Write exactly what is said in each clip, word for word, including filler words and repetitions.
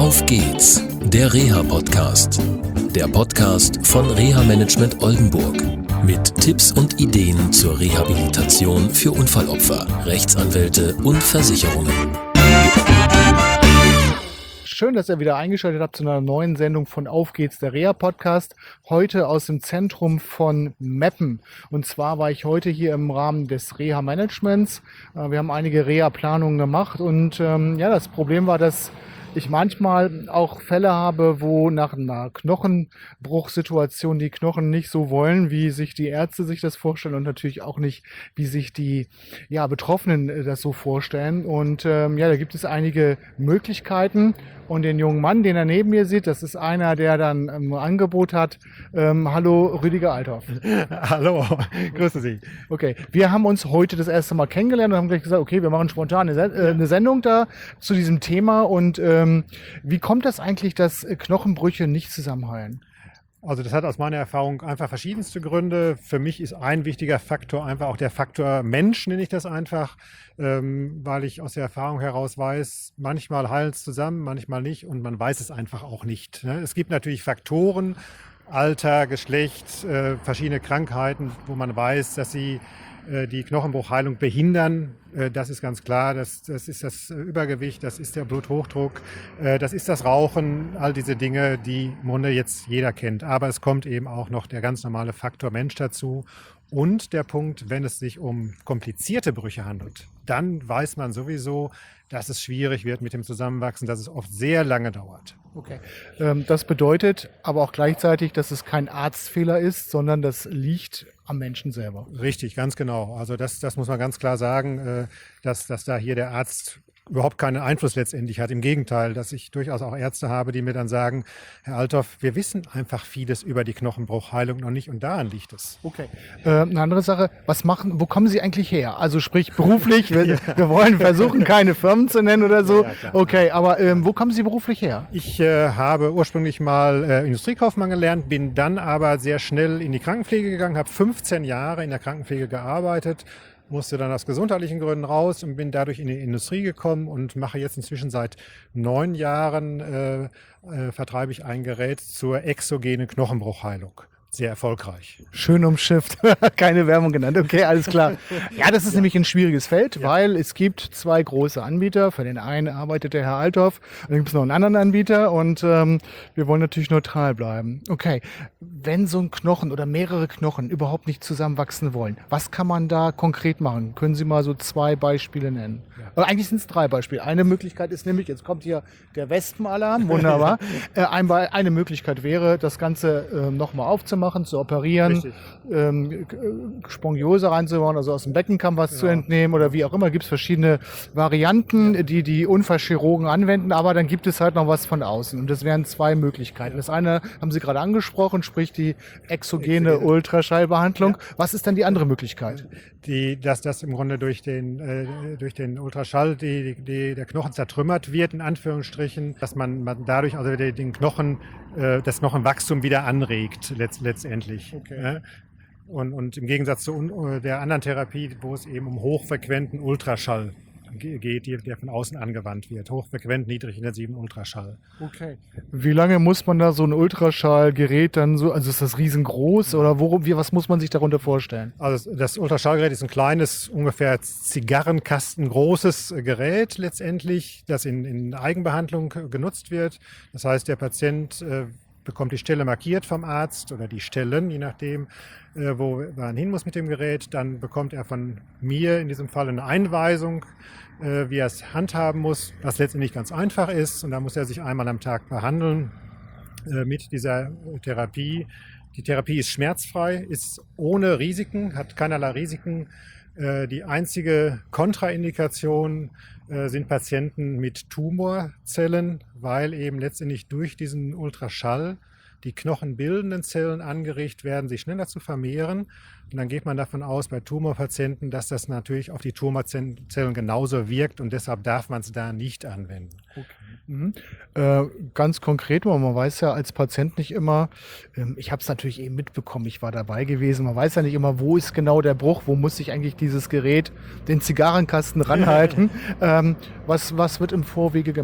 Auf geht's, der Reha-Podcast. Der Podcast von Reha-Management Oldenburg. Mit Tipps und Ideen zur Rehabilitation für Unfallopfer, Rechtsanwälte und Versicherungen. Schön, dass ihr wieder eingeschaltet habt zu einer neuen Sendung von Auf geht's, der Reha-Podcast. Heute aus dem Zentrum von Meppen. Und zwar war ich heute hier im Rahmen des Reha-Managements. Wir haben einige Reha-Planungen gemacht und ähm, ja, das Problem war, dass ich manchmal auch Fälle habe, wo nach einer Knochenbruchsituation die Knochen nicht so wollen, wie sich die Ärzte sich das vorstellen und natürlich auch nicht, wie sich die ja, Betroffenen das so vorstellen. Und ähm, ja, da gibt es einige Möglichkeiten. Und den jungen Mann, den er neben mir sieht, das ist einer, der dann ein ähm, Angebot hat. Ähm, hallo, Rüdiger Althoff. Hallo, grüße Sie. Okay, wir haben uns heute das erste Mal kennengelernt und haben gleich gesagt, okay, wir machen spontan eine, äh, eine Sendung da zu diesem Thema. Und ähm, wie kommt das eigentlich, dass Knochenbrüche nicht zusammenheilen? Also das hat aus meiner Erfahrung einfach verschiedenste Gründe. Für mich ist ein wichtiger Faktor einfach auch der Faktor Mensch, nenne ich das einfach, ähm, weil ich aus der Erfahrung heraus weiß, manchmal heilen es zusammen, manchmal nicht und man weiß es einfach auch nicht. Ne? Es gibt natürlich Faktoren, Alter, Geschlecht, äh, verschiedene Krankheiten, wo man weiß, dass sie äh, die Knochenbruchheilung behindern. Äh, das ist ganz klar, das, das ist das Übergewicht, das ist der Bluthochdruck, äh, das ist das Rauchen, all diese Dinge, die im Grunde jetzt jeder kennt. Aber es kommt eben auch noch der ganz normale Faktor Mensch dazu. Und der Punkt, wenn es sich um komplizierte Brüche handelt, dann weiß man sowieso, dass es schwierig wird mit dem Zusammenwachsen, dass es oft sehr lange dauert. Okay. Ähm, das bedeutet aber auch gleichzeitig, dass es kein Arztfehler ist, sondern das liegt am Menschen selber. Richtig, ganz genau. Also das, das muss man ganz klar sagen, äh, dass, dass da hier der Arzt überhaupt keinen Einfluss letztendlich hat. Im Gegenteil, dass ich durchaus auch Ärzte habe, die mir dann sagen, Herr Althoff, wir wissen einfach vieles über die Knochenbruchheilung noch nicht und daran liegt es. Okay. Äh, eine andere Sache, was machen, wo kommen Sie eigentlich her? Also sprich beruflich, wir, ja. wir wollen versuchen, keine Firmen zu nennen oder so. Ja, ja, okay, aber ähm, wo kommen Sie beruflich her? Ich äh, habe ursprünglich mal äh, Industriekaufmann gelernt, bin dann aber sehr schnell in die Krankenpflege gegangen, habe fünfzehn Jahre in der Krankenpflege gearbeitet, musste dann aus gesundheitlichen Gründen raus und bin dadurch in die Industrie gekommen und mache jetzt inzwischen seit neun Jahren, äh, äh, vertreibe ich ein Gerät zur exogenen Knochenbruchheilung. Sehr erfolgreich. Schön umschifft, keine Werbung genannt. Okay, alles klar. Ja, das ist ja. nämlich ein schwieriges Feld, ja. weil es gibt zwei große Anbieter. Für den einen arbeitet der Herr Althoff, dann gibt es noch einen anderen Anbieter und ähm, wir wollen natürlich neutral bleiben. Okay, wenn so ein Knochen oder mehrere Knochen überhaupt nicht zusammenwachsen wollen, was kann man da konkret machen? Können Sie mal so zwei Beispiele nennen? Ja. Oder eigentlich sind es drei Beispiele. Eine Möglichkeit ist nämlich, jetzt kommt hier der Wespenalarm, wunderbar. äh, eine Möglichkeit wäre, das Ganze äh, nochmal aufzumachen, machen, zu operieren, ähm, Spongiose reinzubauen, also aus dem Beckenkamm was ja. zu entnehmen oder wie auch immer. Gibt es verschiedene Varianten, die die Unfallchirurgen anwenden, aber dann gibt es halt noch was von außen und das wären zwei Möglichkeiten. Das eine haben Sie gerade angesprochen, sprich die exogene, exogene. Ultraschallbehandlung. Ja. Was ist dann die andere Möglichkeit? Die, dass das im Grunde durch den, äh, durch den Ultraschall die, die, der Knochen zertrümmert wird, in Anführungsstrichen, dass man, man dadurch also den Knochen, äh, das Knochenwachstum wieder anregt, letzt, letztendlich. Okay. Ja? Und, und im Gegensatz zu un, der anderen Therapie, wo es eben um hochfrequenten Ultraschall geht, der von außen angewandt wird. Hochfrequent, niedrigintensiven Ultraschall. Okay. Wie lange muss man da so ein Ultraschallgerät dann so, also ist das riesengroß oder worum, wie, was muss man sich darunter vorstellen? Also das Ultraschallgerät ist ein kleines, ungefähr Zigarrenkasten großes Gerät letztendlich, das in, in Eigenbehandlung genutzt wird. Das heißt, der Patient äh, bekommt die Stelle markiert vom Arzt oder die Stellen, je nachdem, äh, wo man hin muss mit dem Gerät. Dann bekommt er von mir in diesem Fall eine Einweisung, äh, wie er es handhaben muss, was letztendlich ganz einfach ist. Und da muss er sich einmal am Tag behandeln äh, mit dieser Therapie. Die Therapie ist schmerzfrei, ist ohne Risiken, hat keinerlei Risiken. Äh, die einzige Kontraindikation äh, sind Patienten mit Tumorzellen, weil eben letztendlich durch diesen Ultraschall die knochenbildenden Zellen angeregt werden, sich schneller zu vermehren. Und dann geht man davon aus, bei Tumorpatienten, dass das natürlich auf die Tumorzellen genauso wirkt und deshalb darf man es da nicht anwenden. Okay. Mhm. Äh, ganz konkret, man weiß ja als Patient nicht immer, ähm, ich habe es natürlich eben mitbekommen, ich war dabei gewesen, man weiß ja nicht immer, wo ist genau der Bruch, wo muss ich eigentlich dieses Gerät, den Zigarrenkasten ranhalten. ähm, was, was wird im Vorwege gemacht?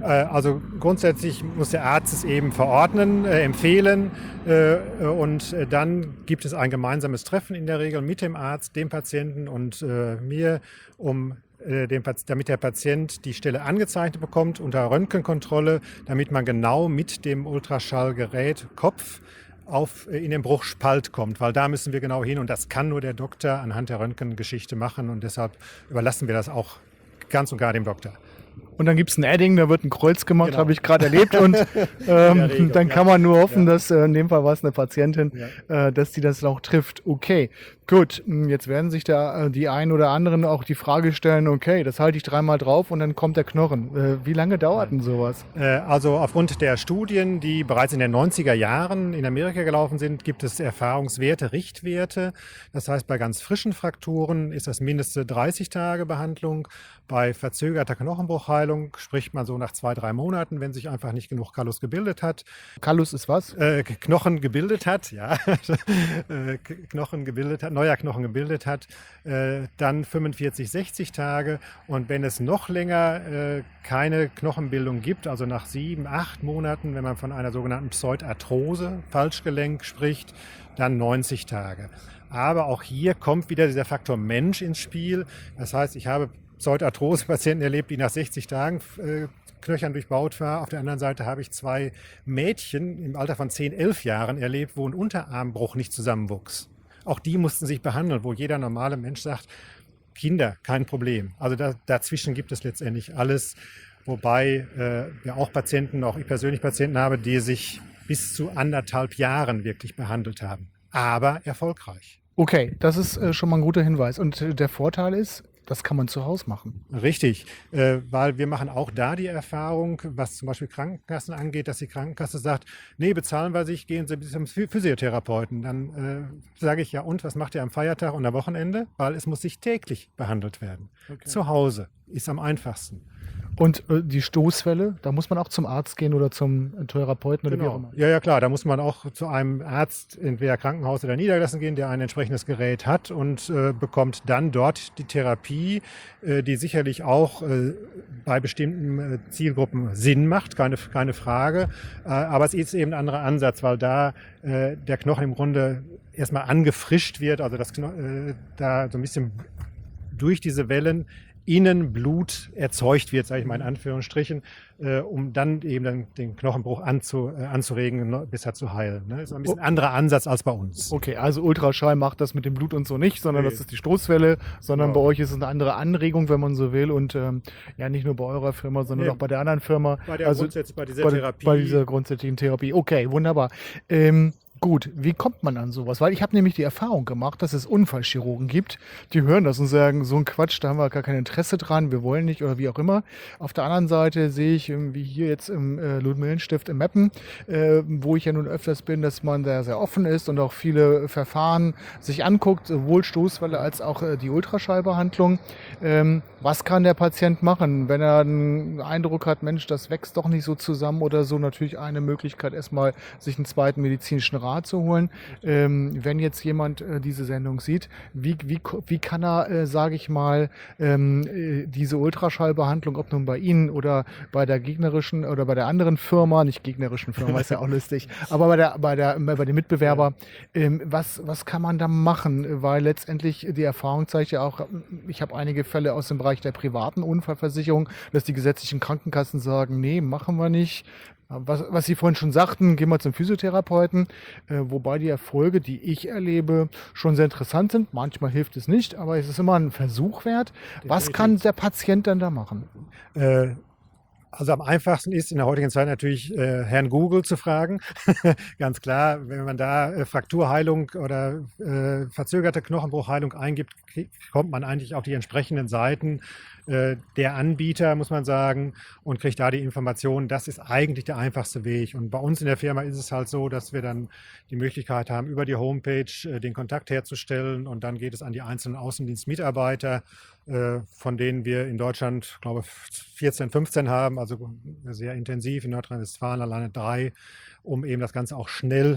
Also grundsätzlich muss der Arzt es eben verordnen, äh, empfehlen äh, und äh, dann gibt es ein gemeinsames Treffen in der Regel mit dem Arzt, dem Patienten und äh, mir, um äh, den, damit der Patient die Stelle angezeichnet bekommt unter Röntgenkontrolle, damit man genau mit dem Ultraschallgerät Kopf auf, in den Bruchspalt kommt, weil da müssen wir genau hin und das kann nur der Doktor anhand der Röntgengeschichte machen und deshalb überlassen wir das auch ganz und gar dem Doktor. Und dann gibt es ein Adding, da wird ein Kreuz gemacht, Genau. habe ich gerade erlebt. Und ähm, Regel, dann kann ja. man nur hoffen, Ja. dass äh, in dem Fall war es eine Patientin, Ja. äh, dass die das auch trifft. Okay, gut. Jetzt werden sich da äh, die einen oder anderen auch die Frage stellen, okay, das halte ich dreimal drauf und dann kommt der Knochen. Äh, wie lange dauert denn sowas? Äh, Also aufgrund der Studien, die bereits in den neunziger Jahren in Amerika gelaufen sind, gibt es Erfahrungswerte, Richtwerte. Das heißt, bei ganz frischen Frakturen ist das mindeste dreißig Tage Behandlung. Bei verzögerter Knochenbruchheilung spricht man so nach zwei, drei Monaten, wenn sich einfach nicht genug Kallus gebildet hat. Kallus ist was? Äh, Knochen gebildet hat, ja, äh, Knochen gebildet hat, neuer Knochen gebildet hat, äh, dann fünfundvierzig, sechzig Tage und wenn es noch länger äh, keine Knochenbildung gibt, also nach sieben, acht Monaten, wenn man von einer sogenannten Pseudarthrose, Falschgelenk spricht, dann neunzig Tage. Aber auch hier kommt wieder dieser Faktor Mensch ins Spiel. Das heißt, ich habe Pseudarthrose-Patienten erlebt, die nach sechzig Tagen äh, knöchern durchbaut war. Auf der anderen Seite habe ich zwei Mädchen im Alter von zehn, elf Jahren erlebt, wo ein Unterarmbruch nicht zusammenwuchs. Auch die mussten sich behandeln, wo jeder normale Mensch sagt, Kinder, kein Problem. Also da, dazwischen gibt es letztendlich alles, wobei äh, wir auch Patienten, auch ich persönlich Patienten habe, die sich bis zu anderthalb Jahren wirklich behandelt haben. Aber erfolgreich. Okay, das ist äh, schon mal ein guter Hinweis. Und äh, der Vorteil ist, das kann man zu Hause machen. Richtig, äh, weil wir machen auch da die Erfahrung, was zum Beispiel Krankenkassen angeht, dass die Krankenkasse sagt, nee, bezahlen wir sich, gehen Sie zum Physiotherapeuten. Dann äh, sage ich, ja und, was macht ihr am Feiertag und am Wochenende? Weil es muss sich täglich behandelt werden. Okay. Zu Hause ist am einfachsten. Und äh, die Stoßfälle, da muss man auch zum Arzt gehen oder zum äh, Therapeuten oder wie auch Genau. immer. Ja, ja, klar. Da muss man auch zu einem Arzt, entweder Krankenhaus oder niedergelassen gehen, der ein entsprechendes Gerät hat und äh, bekommt dann dort die Therapie, äh, die sicherlich auch äh, bei bestimmten äh, Zielgruppen Sinn macht, keine, keine Frage. Äh, aber es ist eben ein anderer Ansatz, weil da äh, der Knochen im Grunde erstmal angefrischt wird, also das Kno- äh, da so ein bisschen durch diese Wellen innen Blut erzeugt wird, sage ich mal in Anführungsstrichen, äh, um dann eben dann den Knochenbruch anzu, äh, anzuregen, besser zu heilen. Ne? Das ist ein bisschen Oh. anderer Ansatz als bei uns. Okay, also Ultraschall macht das mit dem Blut und so nicht, sondern Nee. das ist die Stoßwelle, sondern Genau. bei euch ist es eine andere Anregung, wenn man so will. Und ähm, ja, nicht nur bei eurer Firma, sondern Nee. auch bei der anderen Firma. Bei der also grundsätzlich bei dieser bei, Therapie. bei dieser grundsätzlichen Therapie. Okay, wunderbar. Ähm, Gut, wie kommt man an sowas? Weil ich habe nämlich die Erfahrung gemacht, dass es Unfallchirurgen gibt, die hören das und sagen, so ein Quatsch, da haben wir gar kein Interesse dran, wir wollen nicht oder wie auch immer. Auf der anderen Seite sehe ich, ähm, wie hier jetzt im äh, Ludmillenstift in Meppen, äh, wo ich ja nun öfters bin, dass man da sehr offen ist und auch viele Verfahren sich anguckt, sowohl Stoßwelle als auch äh, die Ultraschallbehandlung. Ähm, was kann der Patient machen, wenn er einen Eindruck hat, Mensch, das wächst doch nicht so zusammen oder so? Natürlich eine Möglichkeit, erstmal sich einen zweiten medizinischen Rat zu holen. Ähm, wenn jetzt jemand äh, diese Sendung sieht, wie, wie, wie kann er, äh, sage ich mal, ähm, äh, diese Ultraschallbehandlung, ob nun bei Ihnen oder bei der gegnerischen oder bei der anderen Firma, nicht gegnerischen Firma, ist ja auch lustig, aber bei der, bei der, bei dem Mitbewerber, ähm, was, was kann man da machen? Weil letztendlich die Erfahrung zeigt ja auch, ich habe einige Fälle aus dem Bereich der privaten Unfallversicherung, dass die gesetzlichen Krankenkassen sagen, nee, machen wir nicht. Was, was Sie vorhin schon sagten, gehen wir zum Physiotherapeuten, äh, wobei die Erfolge, die ich erlebe, schon sehr interessant sind. Manchmal hilft es nicht, aber es ist immer ein Versuch wert. Was Definitiv. kann der Patient dann da machen? Äh, Also am einfachsten ist in der heutigen Zeit natürlich äh, Herrn Google zu fragen. Ganz klar, wenn man da äh, Frakturheilung oder äh, verzögerte Knochenbruchheilung eingibt, krieg, kommt man eigentlich auf die entsprechenden Seiten äh, der Anbieter, muss man sagen, und kriegt da die Informationen. Das ist eigentlich der einfachste Weg. Und bei uns in der Firma ist es halt so, dass wir dann die Möglichkeit haben, über die Homepage äh, den Kontakt herzustellen und dann geht es an die einzelnen Außendienstmitarbeiter, äh, von denen wir in Deutschland, glaube ich, vierzehn, fünfzehn haben, also sehr intensiv, in Nordrhein-Westfalen alleine drei, um eben das Ganze auch schnell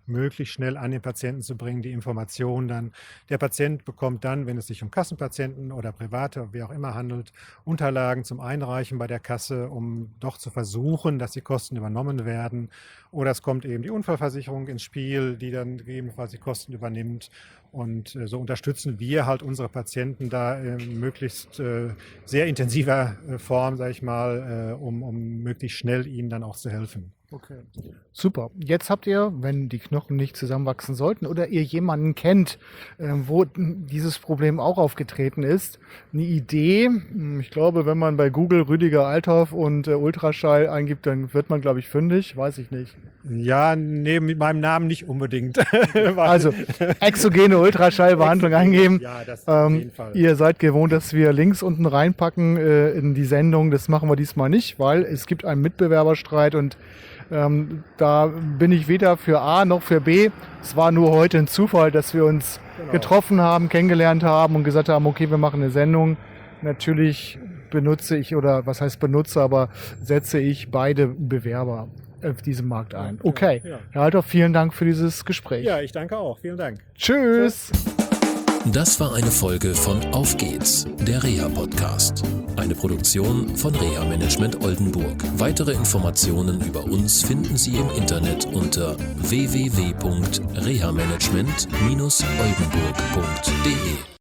möglichst schnell an den Patienten zu bringen, die Informationen dann. Der Patient bekommt dann, wenn es sich um Kassenpatienten oder Private, wie auch immer handelt, Unterlagen zum Einreichen bei der Kasse, um doch zu versuchen, dass die Kosten übernommen werden. Oder es kommt eben die Unfallversicherung ins Spiel, die dann gegebenenfalls die Kosten übernimmt. Und äh, so unterstützen wir halt unsere Patienten da äh, möglichst äh, sehr intensiver äh, Form, sage ich mal, äh, um, um möglichst schnell ihnen dann auch zu helfen. Okay. Super. Jetzt habt ihr, wenn die Knochen nicht zusammenwachsen sollten oder ihr jemanden kennt, äh, wo dieses Problem auch aufgetreten ist, eine Idee. Ich glaube, wenn man bei Google Rüdiger Althoff und äh, Ultraschall eingibt, dann wird man, glaube ich, fündig. Weiß ich nicht. Ja, neben meinem Namen nicht unbedingt. Also exogene Ultraschallbehandlung eingeben. Ja, das auf jeden Fall. Ihr seid gewohnt, dass wir Links unten reinpacken äh, in die Sendung. Das machen wir diesmal nicht, weil es gibt einen Mitbewerberstreit und ähm, da bin ich weder für A noch für B. Es war nur heute ein Zufall, dass wir uns genau. getroffen haben, kennengelernt haben und gesagt haben, okay, wir machen eine Sendung. Natürlich benutze ich, oder was heißt benutze, aber setze ich beide Bewerber auf diesem Markt ein. Okay, ja, ja. Herr Althoff, vielen Dank für dieses Gespräch. Ja, ich danke auch. Vielen Dank. Tschüss. Das war eine Folge von Auf geht's, der Reha-Podcast. Eine Produktion von Reha Management Oldenburg. Weitere Informationen über uns finden Sie im Internet unter w w w punkt reha management oldenburg punkt d e.